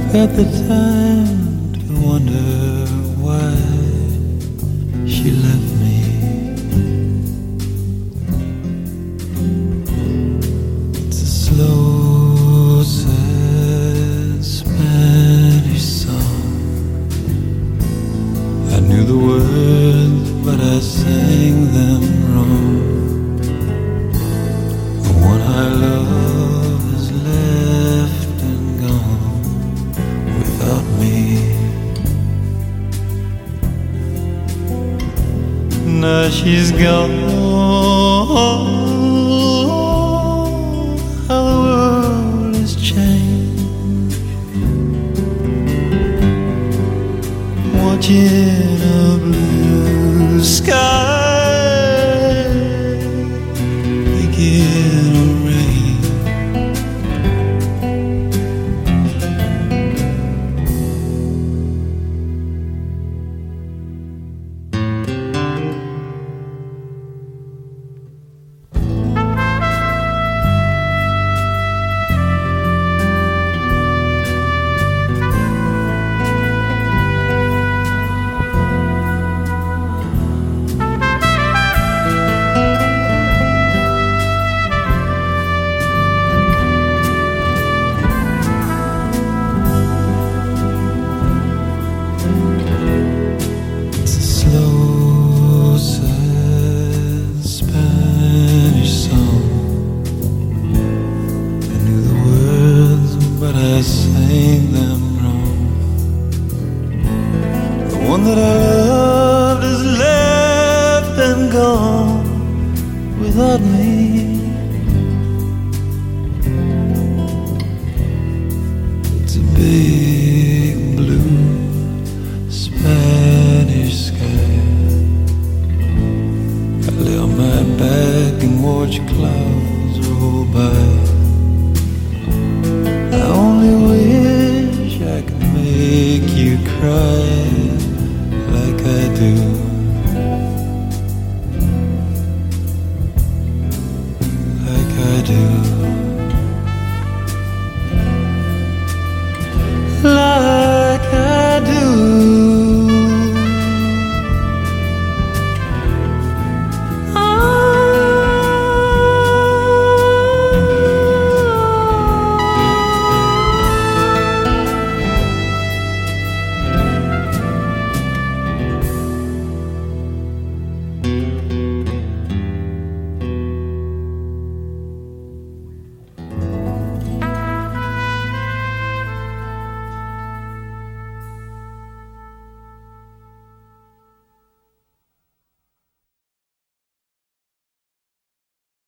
got the time to wonder why she left me. It's a slow, sad Spanish song. I knew the words, but I sang them wrong. The one I love is left and gone without me. Now she's gone. How the world has changed. Watching a blue sky begin to rain. I sang them wrong. The one that I loved is left and gone without me. It's a big blue Spanish sky. I lay on my back and watch clouds roll by. I only wish I could make you cry like I do, like I do.